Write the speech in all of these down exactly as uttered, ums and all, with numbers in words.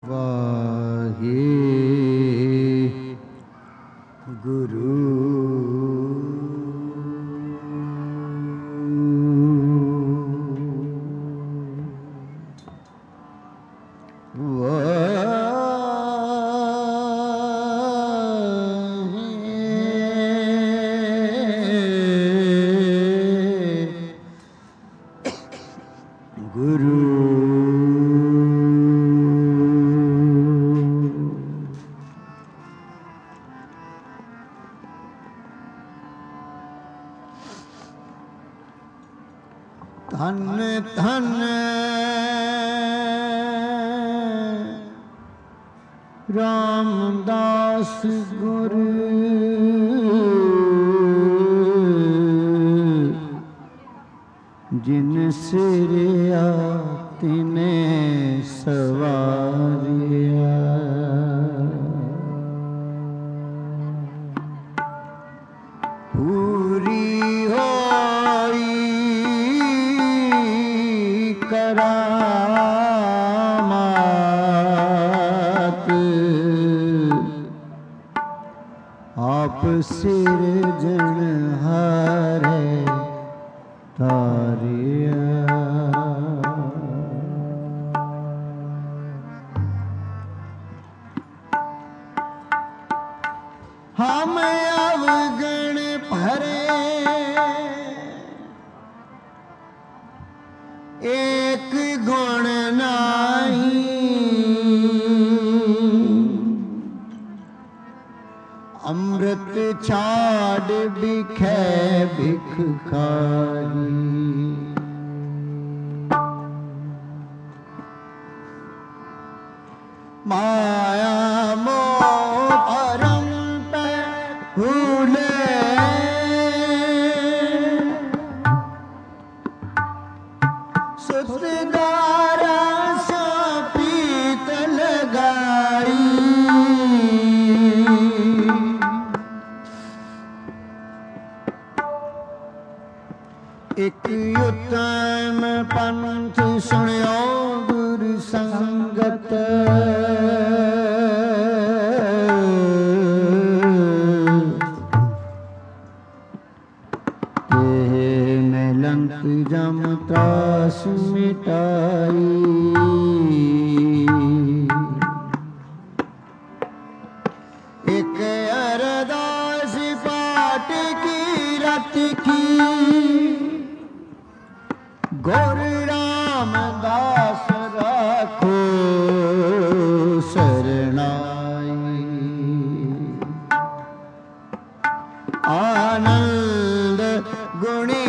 वाहे गुरु धन धन रामदास गुरु जिन सिरिया तिने सवारिया पूरी होई करामात आप सिरजनहारे तारिया हम अवगण भरे एक गुण नाही अमृत छाड़ बिखे भिखारी माया मोह भरम पे भूले सुतदारा सा पीत लगाई एक उत्तम पंथ सुनियो गुरु संगत मिलंत जम त्रास मिटाई एक अरदास पाठ की रत की गुरु रामदास राखो शरणाई आनंद गुणी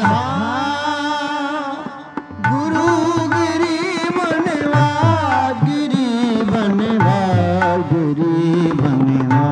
निधान गुरु गिरी बनवा गिरी बनवा गिरी बनवा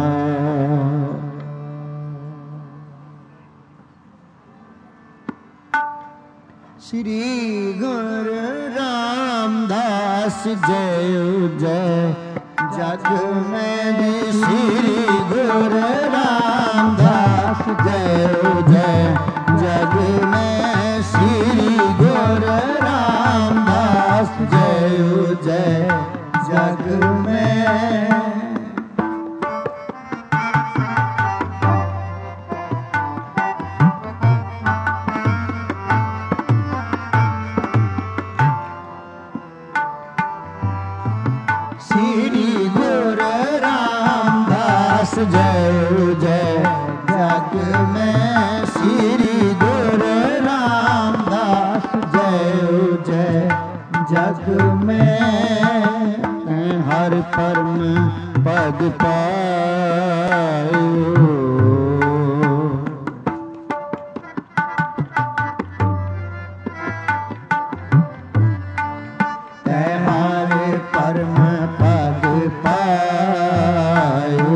श्री गुरु रामदास जय जय जग में भी श्री गुरु रामदास जय जय जग में श्री गुरु रामदास जय जय जग में श्री गुरु रामदास जय जय जग में श्री गुरु रामदास जय जय जग में हर परम पद पायो हमारे परम पद पायो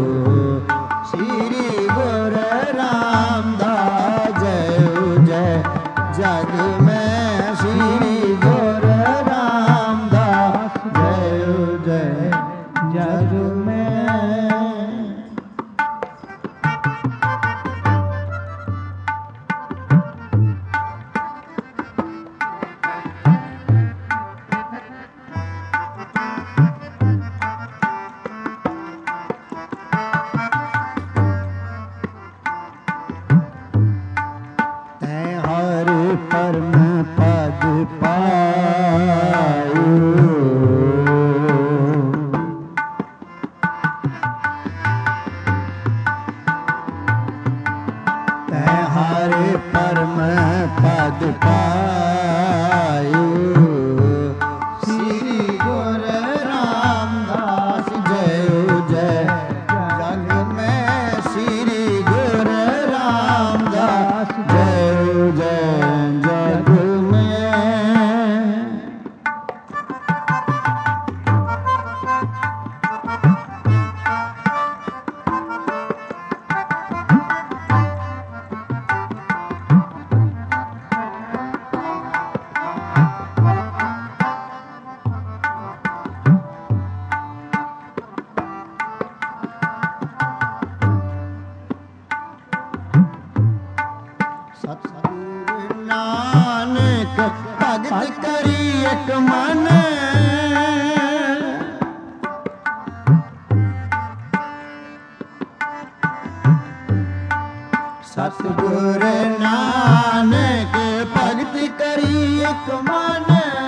श्री गुरु रामदास जय जय जग में श्री गुरु रामदास जय जय जग में एक मन सतगुर नानक भगति करी एक मन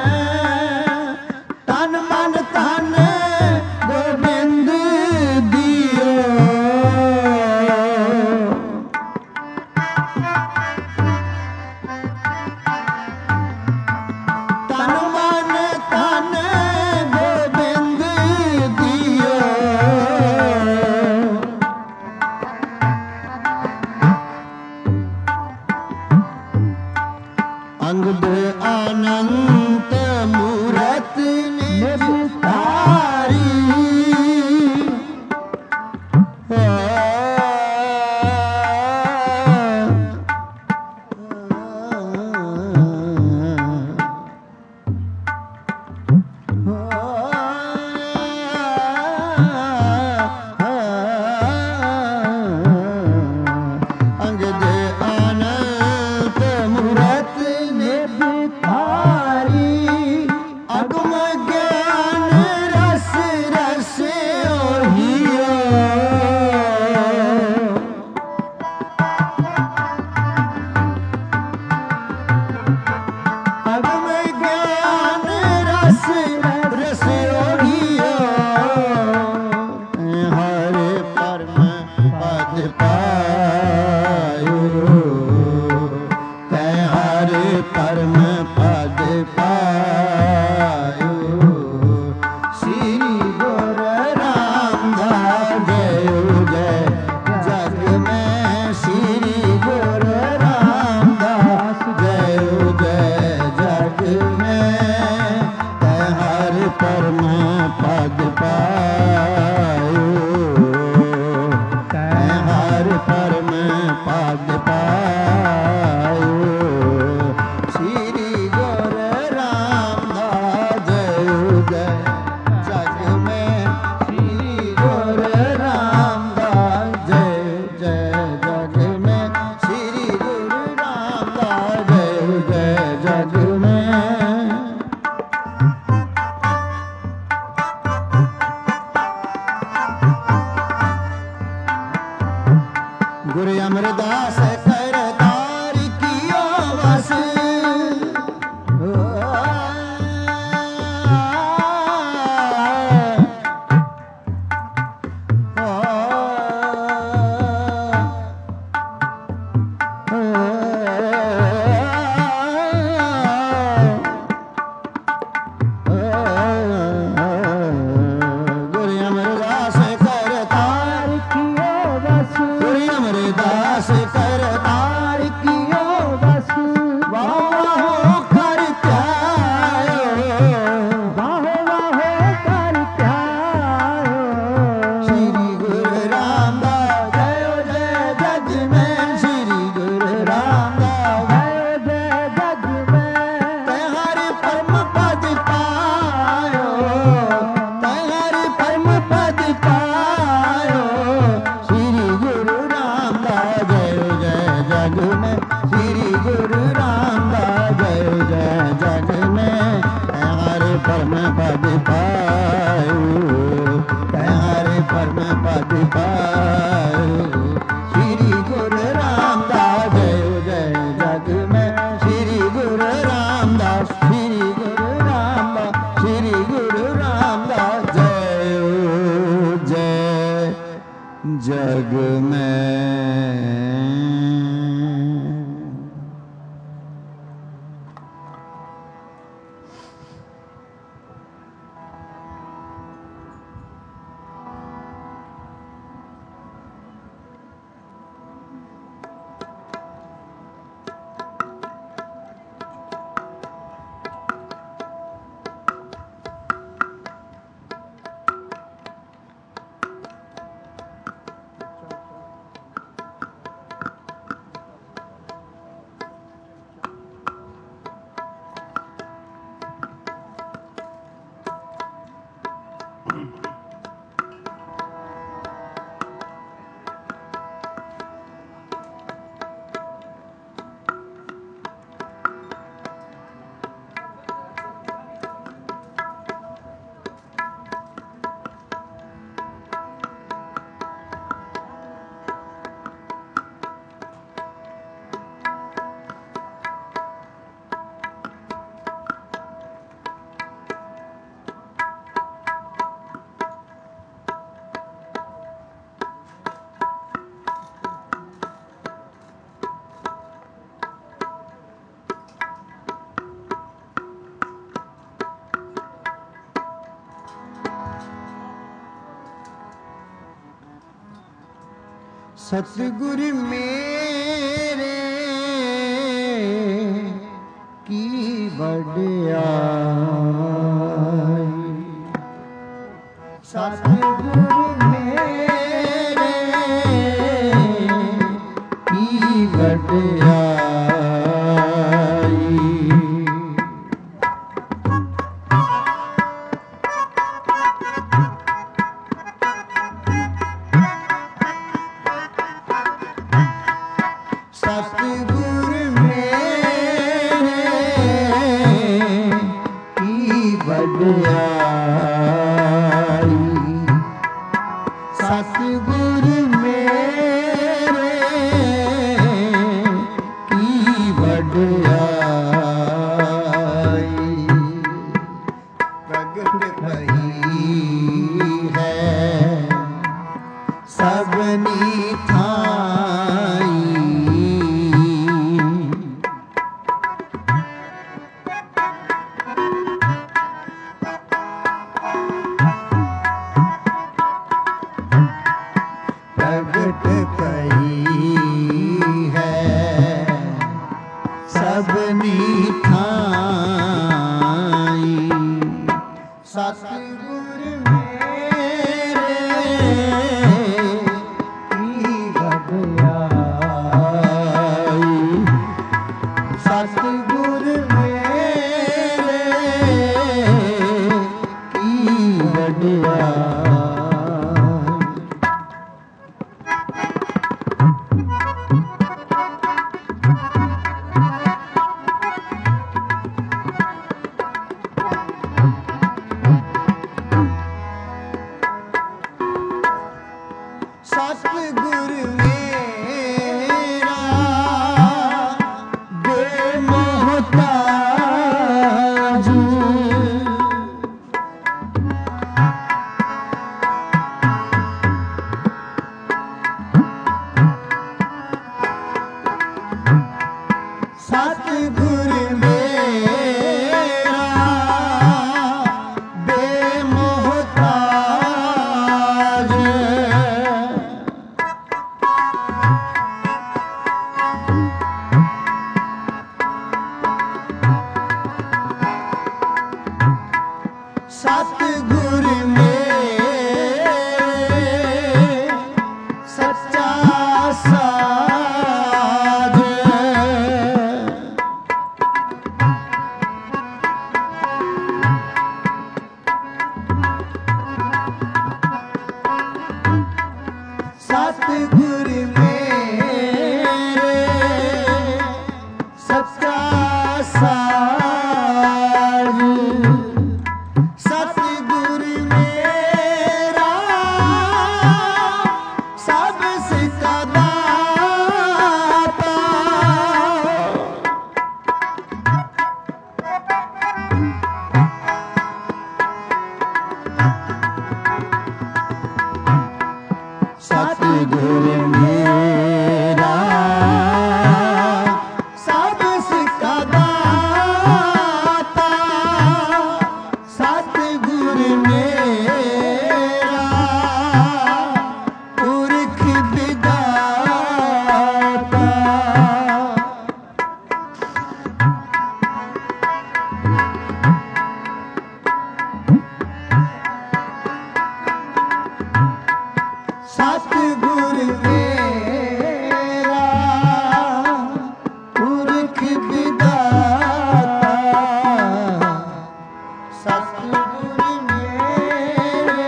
तन मन तन गोबिंद दियो तन मन तन गोबिंद दियो अंगद अनंत मूरत निस्तारी अंगद अनंत मूरत निस्तारी अगम ज्ञान रस रस ओहियो अगम ज्ञान रस रस ओहियो हरे परम पद पायो कै हरे परम पद पायो श्री गुरु रामदास जय जय जग में श्री गुरु रामदास जय जय जग में कै हरि परम पद पायो कै हरि परम पद पायो श्री गुरु रामदास जय जय जग में श्री गुरु रामदास जय जय जग में श्री गुरु रामदास जय जय जग में गुरु अमरदास करतार कियो बस गुरु अमरदास करतार कियो बस गुरु अमरदास करतार कियो बस वाहो कर त्यायो वाहो वाहो कर त्यायो श्री गुरु रामदास जय जय जग में श्री गुरु रामदास जय जय जग में तै हरि परम पद पायो तै हरि परम पद पायो श्री गुरु रामदास जय जय जग में श्री गुरु रामदास जय जय जग में तै हरि परम पद पायो तै हरि परम पद पायो श्री गुरु रामदास जय जय जग में श्री गुरु रामदास श्री गुरु रामदास श्री गुरु रामदास जय जय जग में सतगुर मेरे की बड़ाई, सतगुर मेरे की बड़ाई। सतगुर मेरे की बड़ाई, सतगुर मेरे की बड़ाई। प्रगट भई है सबनी थाई, प्रगट भई है सबनी थाई। सतगुर मेरे की बड़ाई, सतगुर मेरे की बड़ाई। सतगुर मेरा बेमोहताज, सतगुर मेरा बेमोहताज, सतगुर मेरे सच्चा साज, सतगुर मेरे सच्चा साज, सतगुर मेरा सब सिका दाता, सतगुर मेरा सब सिका दाता, सतगुर मेरा पुरख विधाता। सतगुर मेरा पुरख विधाता, सतगुर मेरे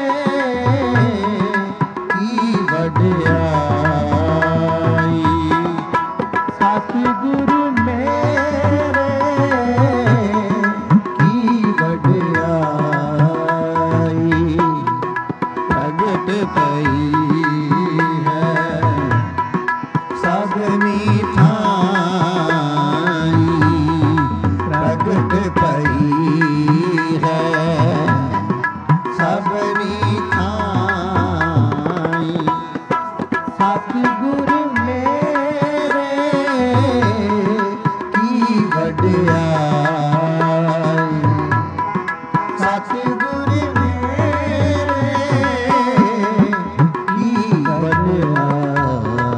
की बड़ाई, सतगुर मेरे की बड़ाई। प्रगट भई है सबनी थाई, प्रगट भई है सबनी थाई। सतगुर मेरे की बड़ाई, सतगुर मेरे की बड़ाई।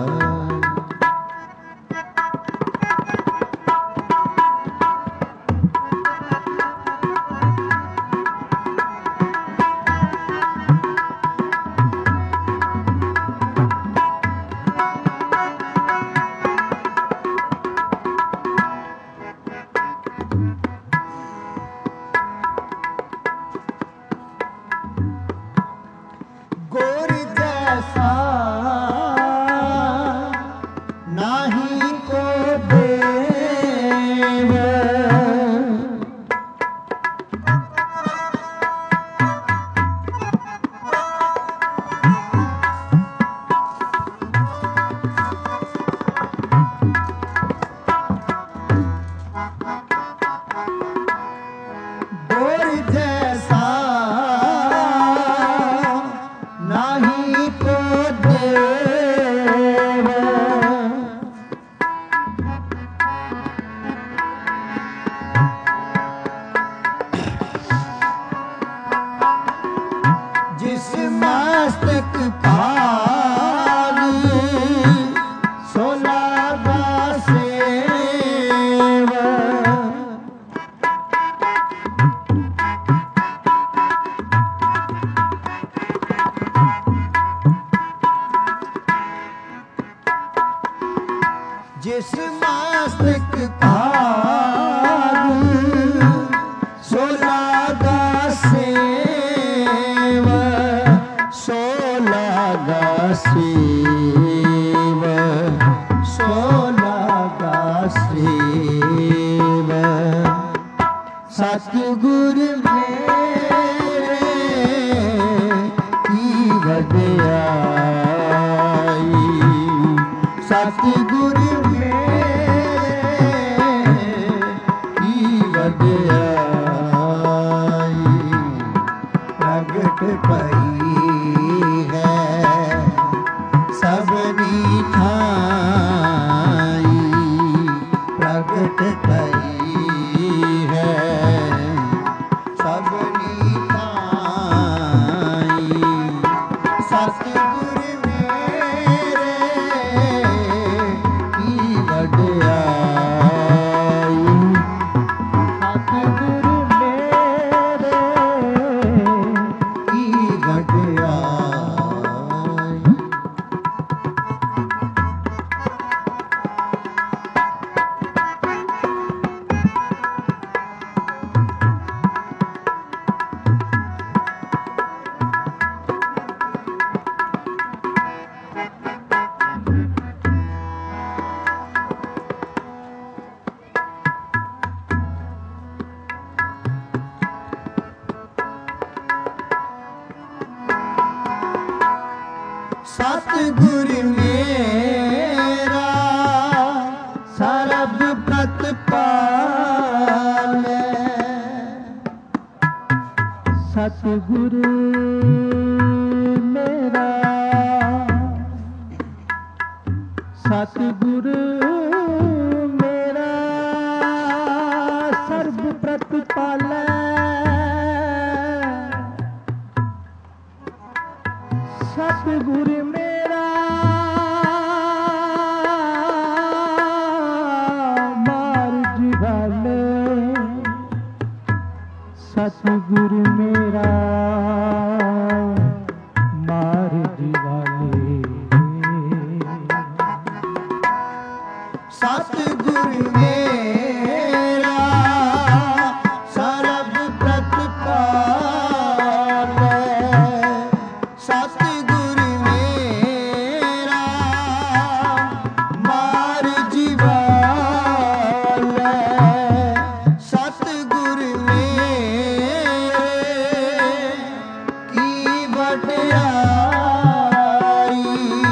जिस मस्तक भाग सो लागा सेवा। जिस मस्तक भाग सो लागा सेवा, सो लागा सेवा, सो लागा सेवा। सतगुर मेरे की वडियाई, सतगुर प्रगट पई है सबनी ठाई, प्रगट पई है सबनी ठाई। सतगुर मेरे की वडियाई, सतगुर मेरे की वडियाई। सतगुर मेरा सरब प्रतिपालै, सतगुर मेरा, सतगुर मेरा सर्ब प्रतिपालै। सतगुर मेरा मार जिगाले, सतगुर मेरा मार जिगाले। सतगुर मेरा सर्ब प्रतिपालै, सतगुर मेरा मार जिवालै। सतगुर मेरे की वडियाई,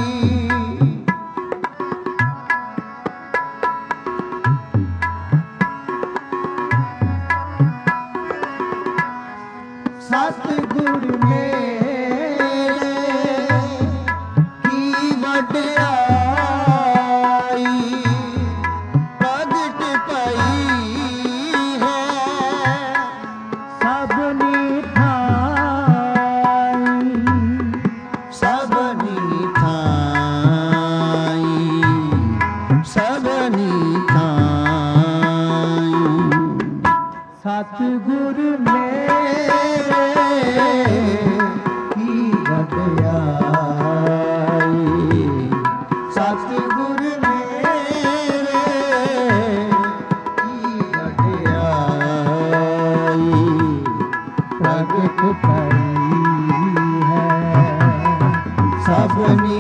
सतगुर मेरे की वडियाई। प्रगट पई है सबनी ठाई, सबनी ठाई, सबनी ठाई। सतगुर मेरे की वडियाई, सतगुर मेरे की वडियाई। प्रगट पई है सबनी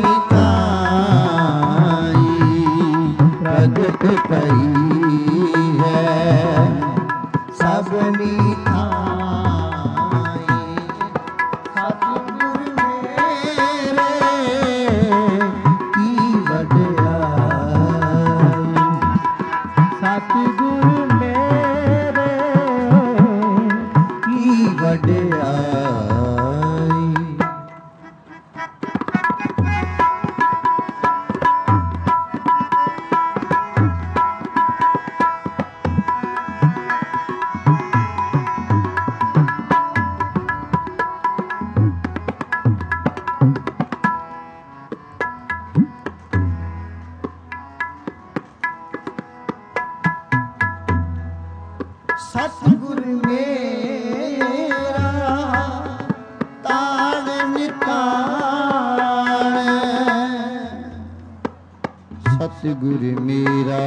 ठाई, प्रगट पई है सबनी ठाई। सतगुर मेरे की वडियाई, सतगुर मेरे की वडियाई। नितान सतगुर मेरा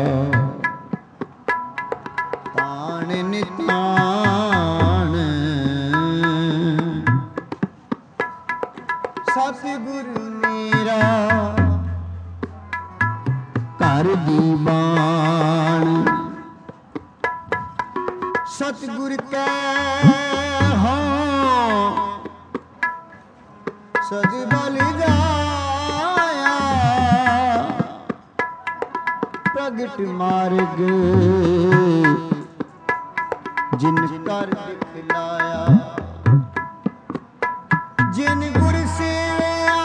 तान नितान सतगुर मेरा कर दीवान सतगुर कै हो सद बल जाया प्रगट मार्ग जिन कर दिखलाया जिन गुर सेवया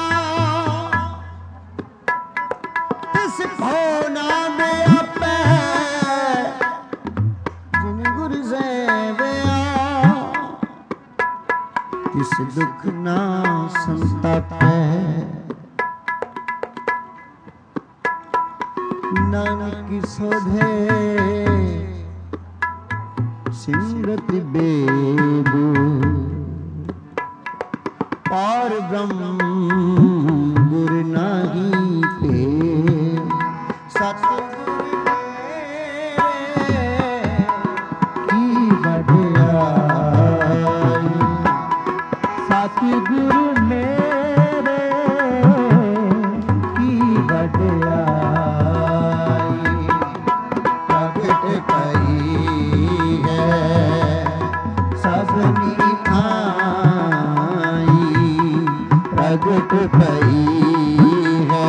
तिस भव ना व्यापै जिन गुर सेवया तिस दुख ना संतापै नानक सोधे सिमरत बेद पार ब्रह्म गुर नाही पे सतगुर की बढ़ाई सतगुरु मेरे की बढ़ाई प्रगट कई है सबनी आई प्रगट कई है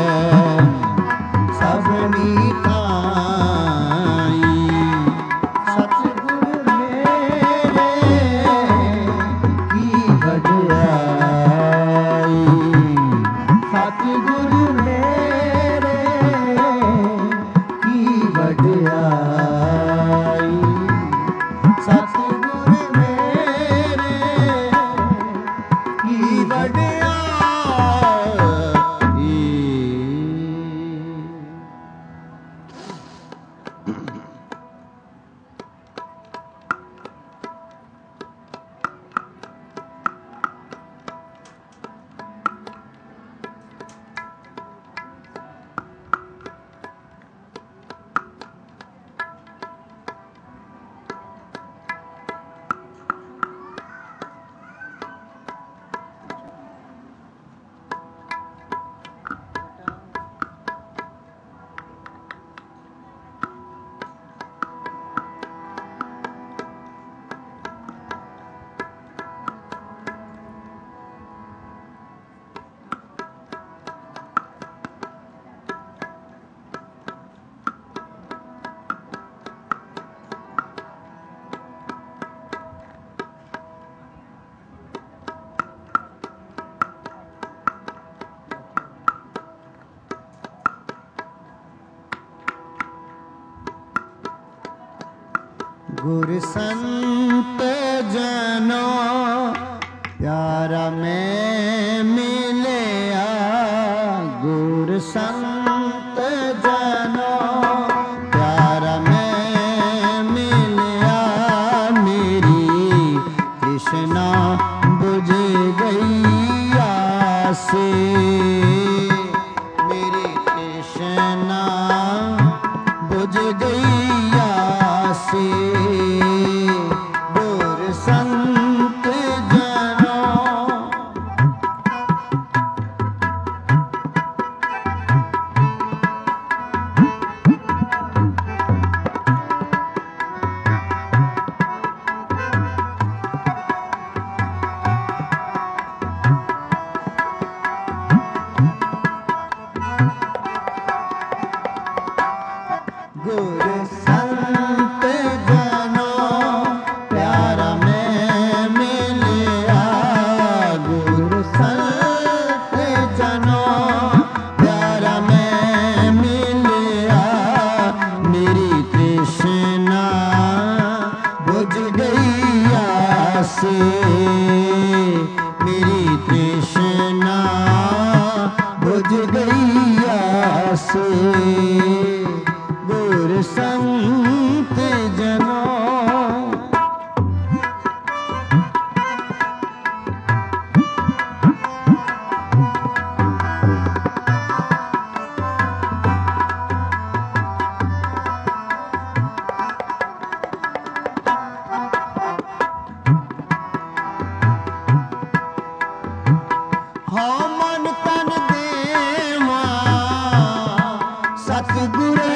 सबनी आई सतगुरु मेरे की बढ़ाई सतगुरु मेरे की बढ़ाई सतगुरु मेरे की बढ़ाई गुर संत जनों प्यारा में मिलया गुर संत जनों प्यारा में मिलया मेरी कृष्णा बुझ गई आसे मेरी कृष्णा बुझ गई आसे गुर संत जनों ਹਉ ਮਨ ਤਨ ਦੇਵਾ ਸਤਿਗੁਰੇ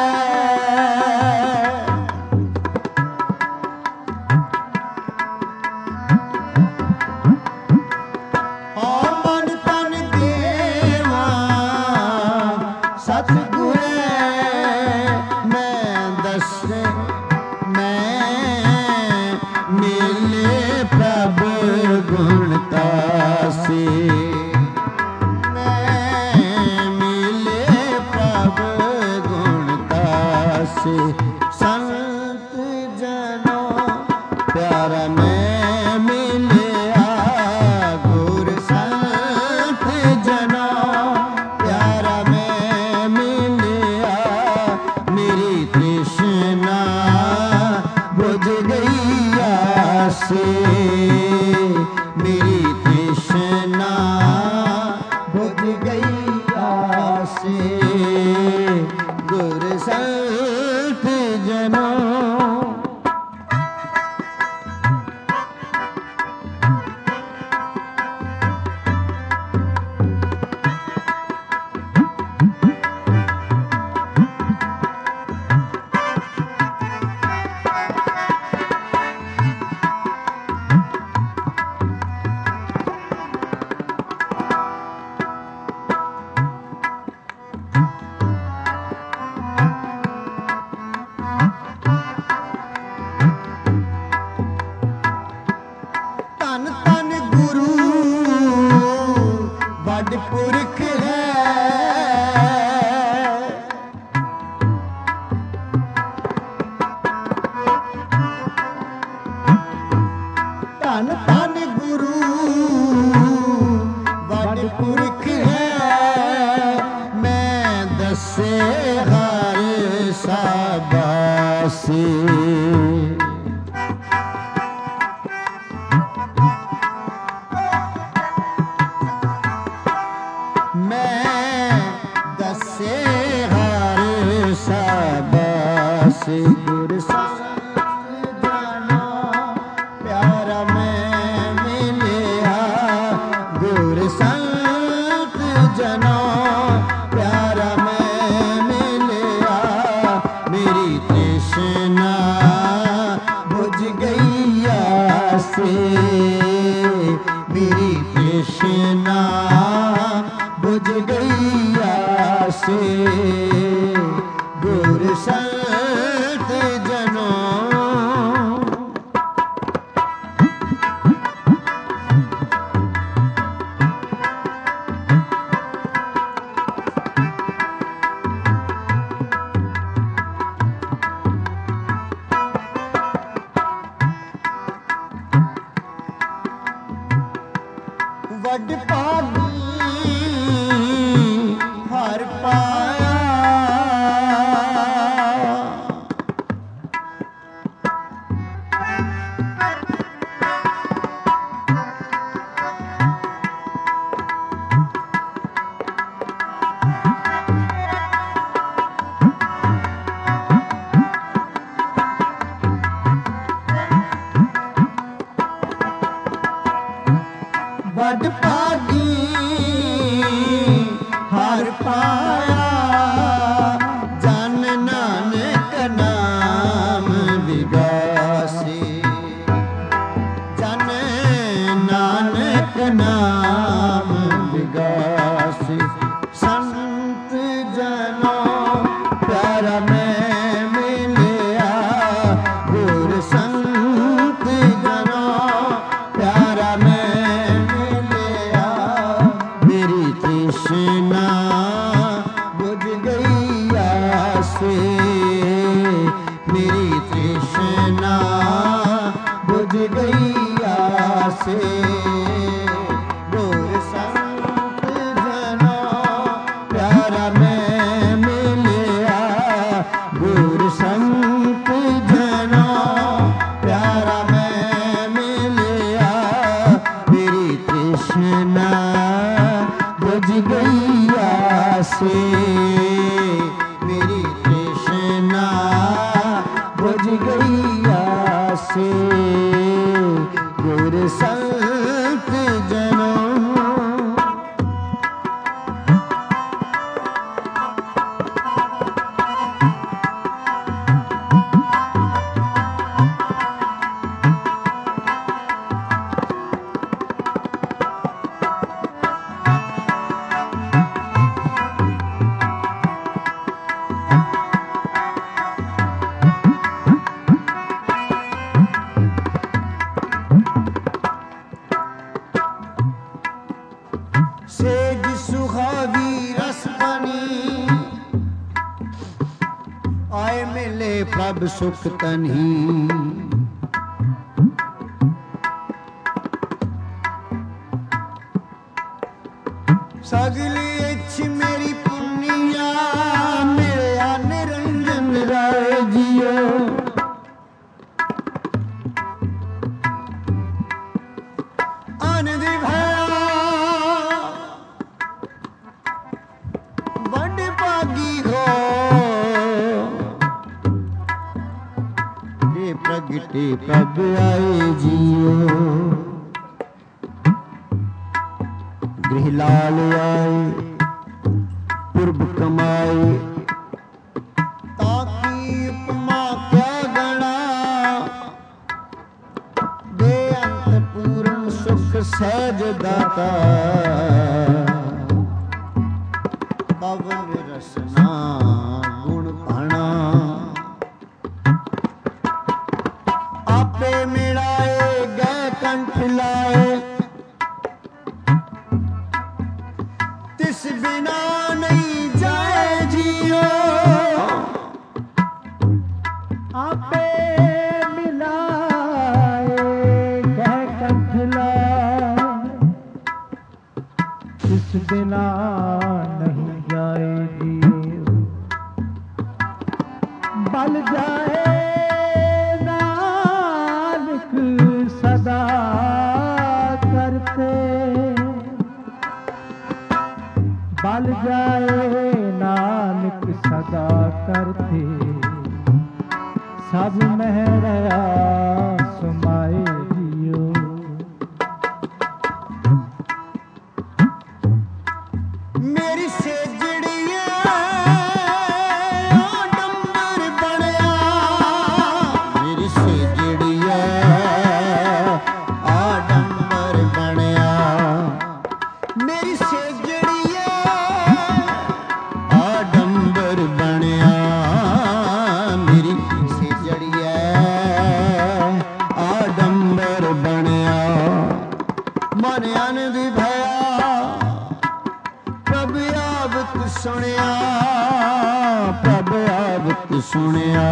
संत जनों प्यारा मैं मिलिया गुर संत जनों प्यारा मैं मिलिया मेरी तृष्णा बुझ गई आसे मेरी तृष्णा बुझ गई आसे गुर संत जनों पुरख है धन धन गुरु बड़ पुरख है मैं दसे हर शाबाशी गुर संत जनों प्यारा मैं मिलिया गुर संत जनों प्यारा मैं मिलिया मेरी तृष्णा बुझ गई आसे मेरी तृष्णा बुझ गई आसे गुर संत जनों वड भागी हर पाया वड भागी हर पाया जन नानक नाम विगासी जन नानक नाम विगासी संत जनों प्यारा मैं मिलिया गुर संत जनों प्यारा मैं तृष्णा बुझ गई आसे मेरी तृष्णा बुझ गई आसे गुर संत जनों प्यारा मैं मिलिया गुर संत जनों प्यारा मैं मिलिया मेरी तृष्णा बुझ गई आसे मेरी तृष्णा बुझ गई आसे गुर संत जनों सेज सुहावी रस बनी आए मिले प्रभ सुख तन्ही सगली इच्छ मेरी पुनिया मिलया निरंजन राय जियो आनंद भया बड़ भागी हो ये प्रगटे प्रभ आए जियो गृह लाल आए पूर्व कमाए ताकि उपमा क्या गणा दे अंत पूर्ण सुख सहज दाता पवन रसना गुण भाणा आपे मिलाए गए कंठ लाए तिस बिना नहीं जाए जियो आपे मिलाए कह कंठ लाए तिस बिना नहीं जाए जियो बल जाए नानक सदा करते बल जाए नानक सदा करते सब महरया समाए जियो मेरी सेजड़ी आडंबर बनया मेरी सेजड़ी आडंबर बनया मेरी सेजड़ी आडंबर बनया मेरी सेजड़िया आडंबर बनया मन आनंद भया प्रभ आवत सुनिया प्रभ आवत सुनिया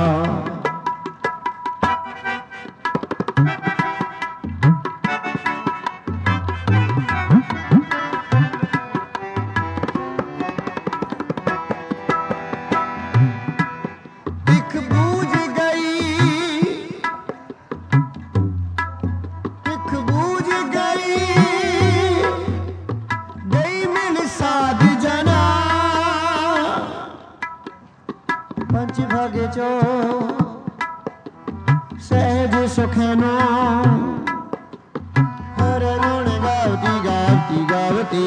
पंच भागे चो सहज सुखनो हर गुण गावती गावती गावती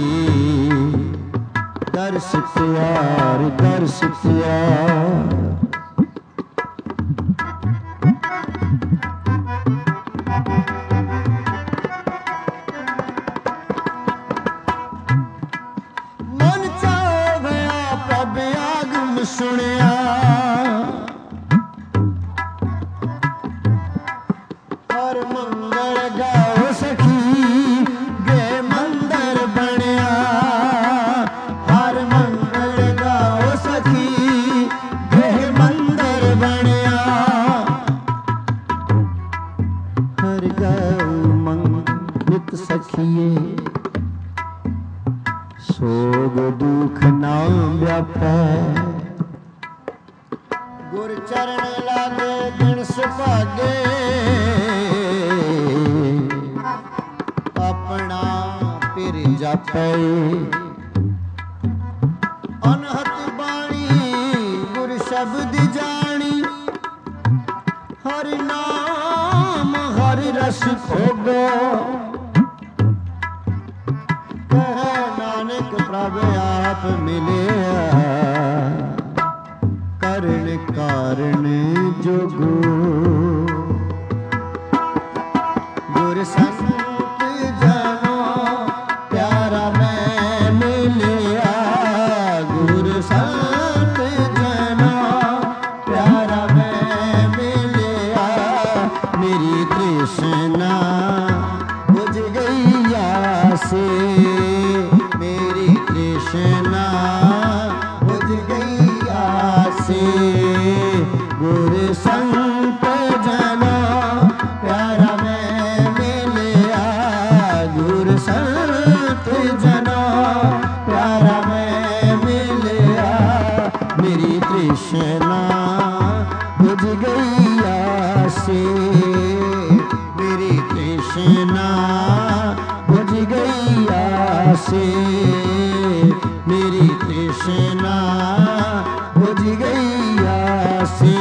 दर्श प्यार दर्श प्यार मन चाहे भया प्रभ आगम सुनिया हर मंगल गाओ सखी गे मंदिर बनया हर मंगल गाओ सखी गे मंदिर बनया हर गाओ मंगल सखिए सोग दुख नाम व्यापै गुर चरण लागे दिन सुभागे अपना पिर जापै अनहत बाणी गुर शब्द जानी हर नाम हर रस भोगो नानक प्रभ आप मिलिया करण कारण जोगो गुर संत जनो प्यारा मैं मिलिया गुर संत जनो प्यारा मैं मिलिया मेरी तृष्णा बुझ गई आसे प्यासे, मेरी तृष्णा बुझ गई आसे।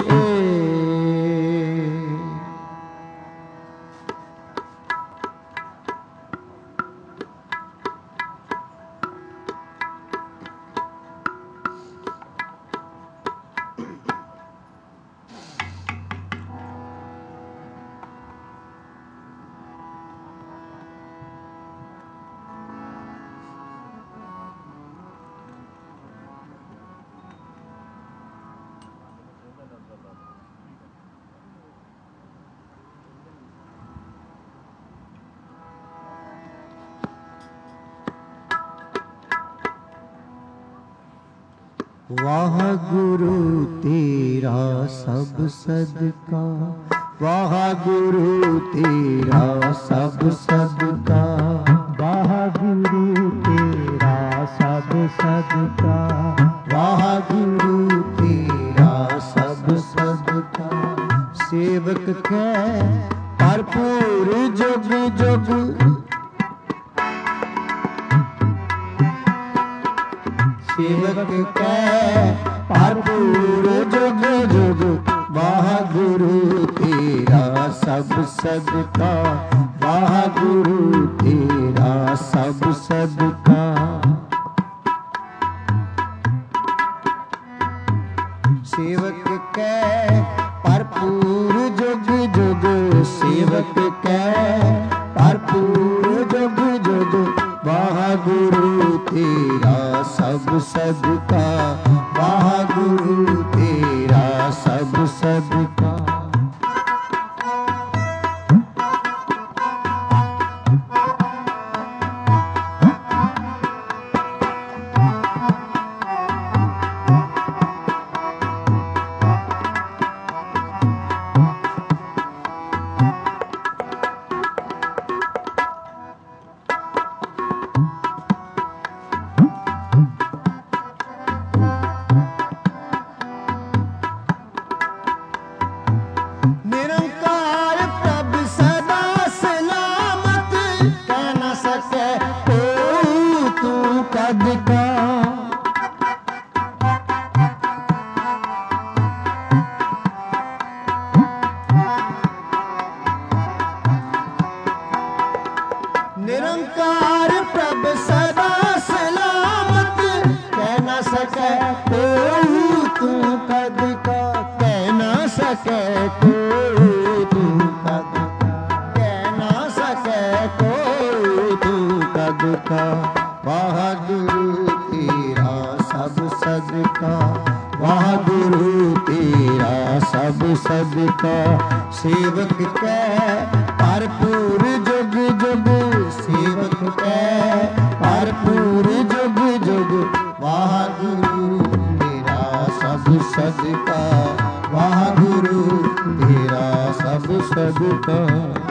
वाह गुरु तेरा सब सदका, वाह गुरु तेरा सब सदका, वाह गुरु तेरा सब सदका, वाह गुरु तेरा सब सदका। सेवक के भरपूर जुग जुग, सेवक के भरपूर जुग जुग, वाह गुरु तेरा सब सदका, वाह गुरु तेरा सब सदका। सेवक के भरपूर जुग जुग, सेवक के भरपूर जुग जुग, वाह गुरु तेरा सब सदका, वाह गुरु तेरा सब सदका। निरंकार प्रभ सदा सलामत, कह न सके कोई तू कद का, कह न सके कोई तू कद का, कह न सके कोई तू कद का। वाह गुरु तेरा सब सदका, वाह गुरु तेरा सब सदका। सेवक के भरपूर जुग जुग, सेवक के भरपूर जुग जुग, वाह गुरु तेरा सब सदका, वाह गुरु तेरा सब सदका।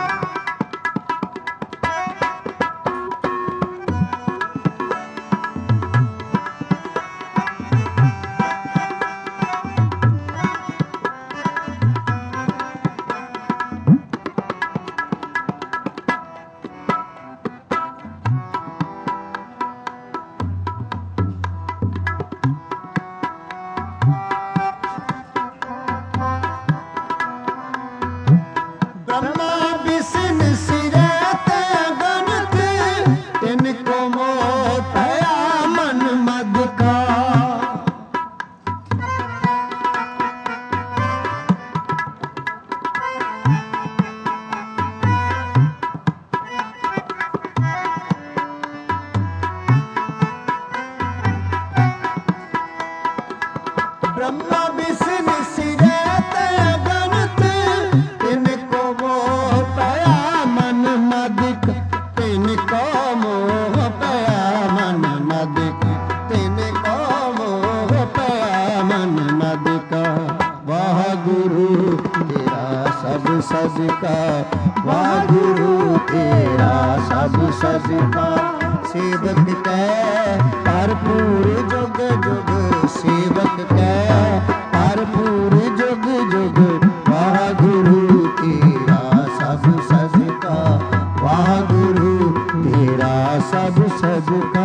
ब्रह्मा विष्णु सिरत गणत, तिनको मोह पया मन मदिक, तिनको मोह पया मन मदिक, तिनको मोह पया मन मदिक। वाह गुरु तेरा सब सदका, वाह गुरु तेरा सब सदका। सेवक के भरपूर जुग जुग, सेवक के भरपूर जुग जुग, वाह गुरु तेरा सब सदका, वाह गुरु तेरा सब सदका।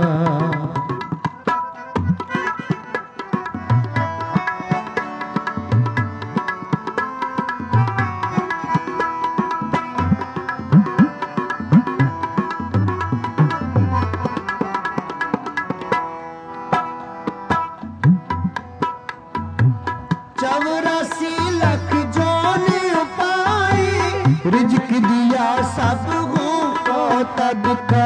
चौरासी लख जोन उपाई, रिजक दिया सब को तदका।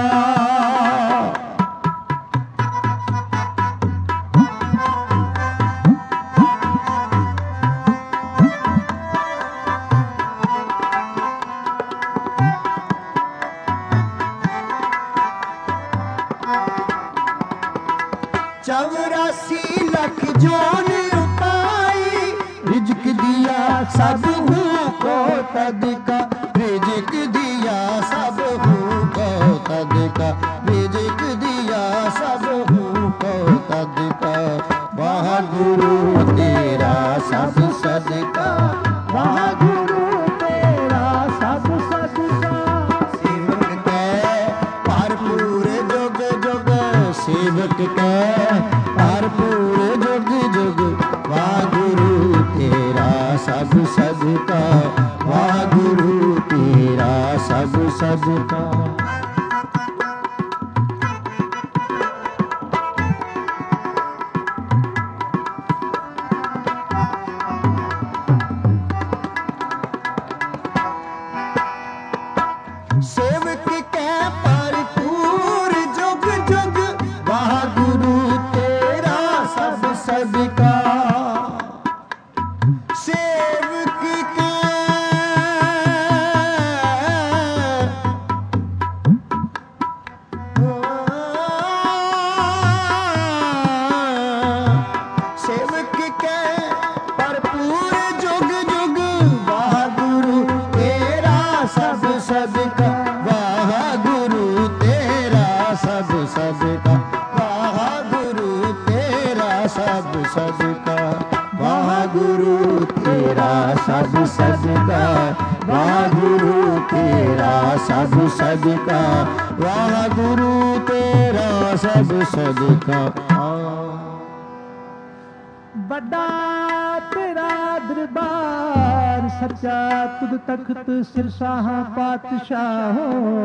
चौरासी लख जोन उपाई, रिजक दिया सब को तदका। रिजक दिया सब को तदका, रिजक दिया सब को तदका। वाहगुरु तेरा सब सदका, वाहगुरु तेरा सब सदका। सेवक कै भरपूर जुग जुग, सेवक कै भरपूर जुग जुग। वाहगुरु तेरा सब सदका, वाहगुरु तेरा सब सदका। सेवक कै भरपूर जुग जुग, वाहगुरु तेरा सब सदका। सेवक कै सेवक कै भरपूर जुग जुग, वाहगुरु तेरा सब सदका। वाहगुरु तेरा सब सदका, वाहगुरु तेरा सब सदका। वाहगुरु तेरा सब सदका, वाहगुरु तेरा सब सदका। वाहगुरु तेरा सब सदका। बड़ा तेरा दरबार सच्चा, तुद तख्त सिरसाह पातशाह।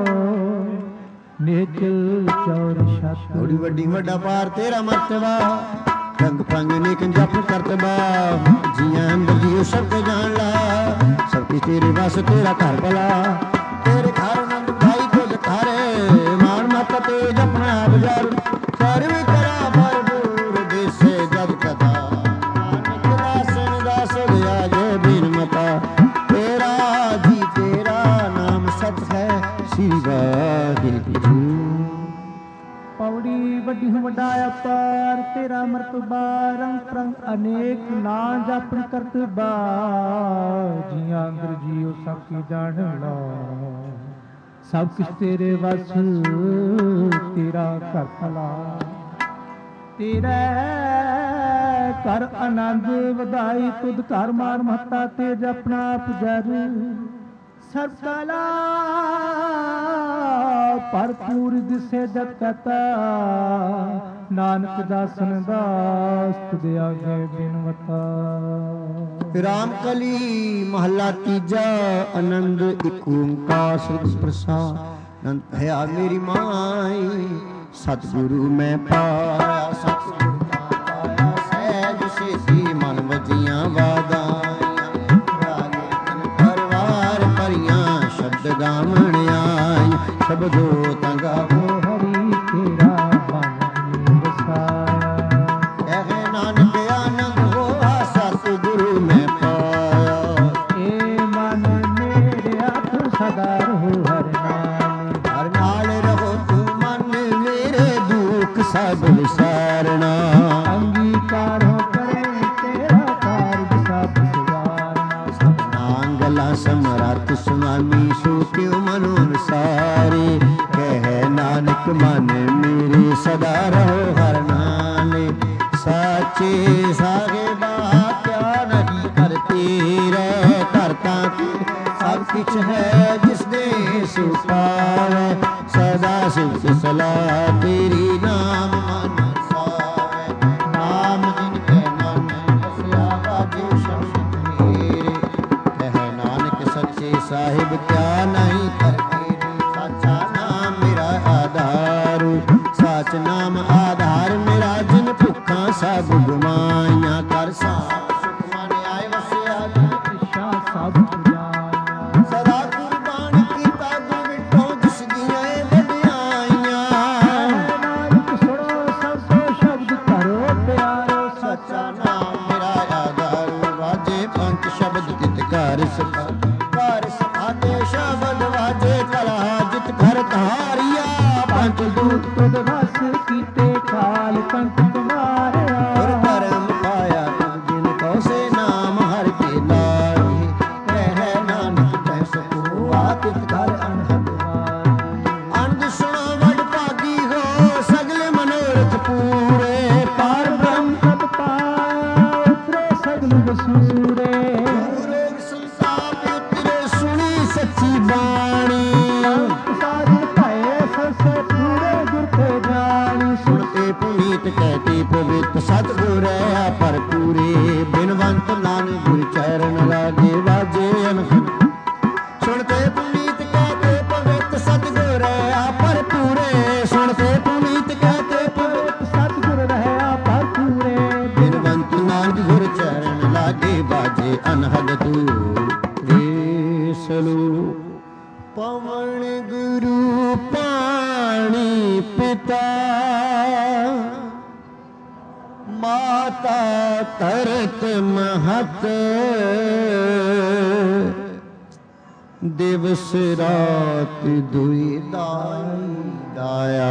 निचल चौर छत थोड़ी वड्डी वड्डा पार तेरा मर्तबा। रंग फंग नेक जप करतबा, जियां अंदर जियो सब जान ला। सबकी तेरे बस तेरा घर भला, तेरे घर नंद भाई खुद थारे। मान माता तेज अपना आप जार, कर भी करा भरपूर देसे जब कदा। नानक दासन दास गया जे बिन मता, तेरा जी तेरा नाम सत है श्री वाहिगुरु। पौड़ी वड्डी वड्डा अपार तेरा मरतबा, रंग रंग अनेक ना जापन करतबा। जियां अंदर जियो सब की जान ला, सब कुछ तेरे वस तेरा कर भला। तेरे कर आनंद वधाई, तुद घर मार महता तेज अपना आप जर। सर्व काला भरपूर दिसे जग कता, नानक दासन दास तुद आगे बिनवता। रामकली महला तीजा, आनंद एक ओंकार सत प्रसाद। अनंत भया मेरी माई, सतगुरु मैं पाया। सतगुरु पाया सहज सेती, मन वजियां वादाइयां। रागे तन परवार परियां, शब्द गावण आई। शब्दो तंगावो हरि तेरा मन बसाया। कहे नानक आनंद होआ, सतगुरु मैं पाया। ए मन मेरे हाथ सदा रहो हर नाल। हर नाल रहो तू मन मेरे, दुख सब विसारना। अंगीकार हो करे तेरा कार्य सब सवारना। सतनाम गला समरथ स्वामी, सो क्यों मनो अनुसारे। कह नानक मन मेरे, सदा रहो हर नाले। साचे साहिबा क्या नहीं कर तेरा, करता सब कुछ है जिसने सुपावे। सदा सुख सलाह तेरी नाम मन सावे नाम जिनके मन बसिया बाजे शब्द मेरे कह नानक सच्चे साहिब क्या नहीं कर मेरे साचा नाम मेरा आधार साच नाम आधार मेरा जिन भुखा सब गुमाइया कर साप सुख मन आए वसिया दिशा सब सदा कुर्बान कीता तू विठो जिस दियां वडियाइयां नानक सुनो सब सो शब्द करो प्यारो सच्चा नाम मेरा आधार वाजे पंच शब्द तित घर सभा घर सभा दे शब्द वाजे कला जित घर धारिया पंच दूत तुद वस कीते काल कंठ तुम्हारे और धर्म पाया तुम जिन को से नाम हर के लाए कह नानक कह सको आतित घर अनहद अनंद सुनो वड भागी हो सगले मनोरथ पूरे पार ब्रह्म पद पाया उतरे सगल बसूरे रोग संताप उतरे सुनी सच्ची बाणी पुनीत कहते पवित्र सतगुर पर पूरे बिनवंत नानक गुर चरण लागे बाजे अनहद सुनते पुनीत कहते पवित्र सतगुर पर पूरे सुनते पुनीत कहते पवित्र सतगुर रहा पर पूरे बिनवंत नानक गुर चरण लागे बाजे अनहद तू सलू पवन गुरु पानी पिता माता तरत महत दिवस रात दुई दाई दाया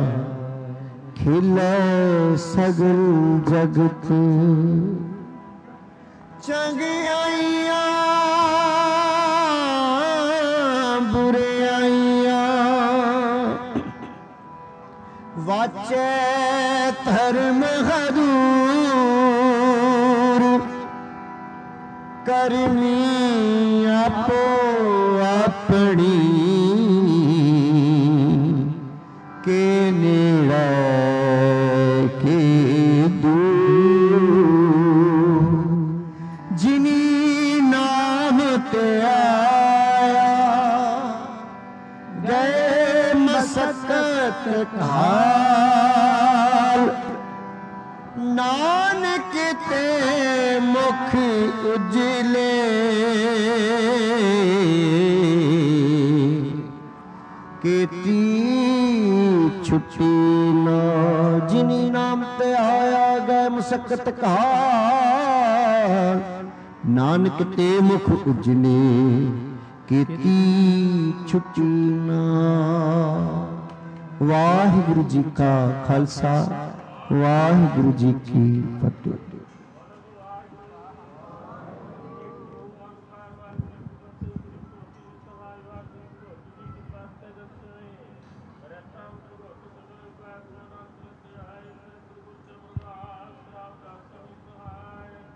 खिले सगल जगत चंगियाइया बुराइया वाचे धर्म हदूर करनी आपो अपनी के नेड़ा के दूर जिनी नाम ते आया गए मसकत हाल नानक ते मुख उजले केती छुट्टी ना जिनी नाम ते आया गए मसकत हाल नानक ते मुख उजले केती छुट्टी ना। वाहिगुरु जी का खालसा वाहिगुरु जी की फतेह।